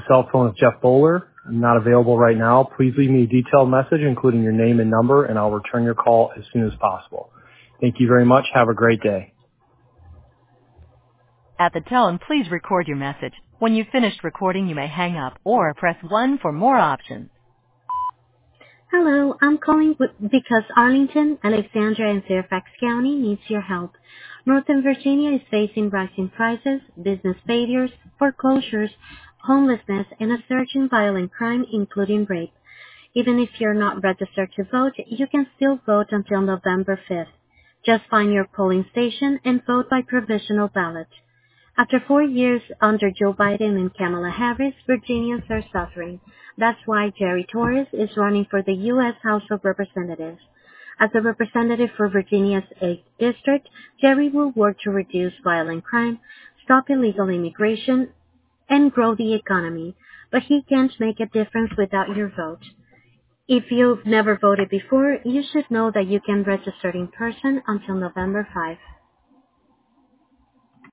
cell phone is Jeff Bowler. I'm not available right now. Please leave me a detailed message, including your name and number, and I'll return your call as soon as possible. Thank you very much. Have a great day. At the tone, please record your message. When you've finished recording, you may hang up or press 1 for more options. Hello, I'm calling because Arlington, Alexandria, and Fairfax County needs your help. Northern Virginia is facing rising prices, business failures, foreclosures, homelessness, and a surge in violent crime, including rape. Even if you're not registered to vote, you can still vote until November 5th. Just find your polling station and vote by provisional ballot. After 4 years under Joe Biden and Kamala Harris, Virginians are suffering. That's why Jerry Torres is running for the U.S. House of Representatives. As a representative for Virginia's 8th District, Jerry will work to reduce violent crime, stop illegal immigration, and grow the economy. But he can't make a difference without your vote. If you've never voted before, you should know that you can register in person until November 5.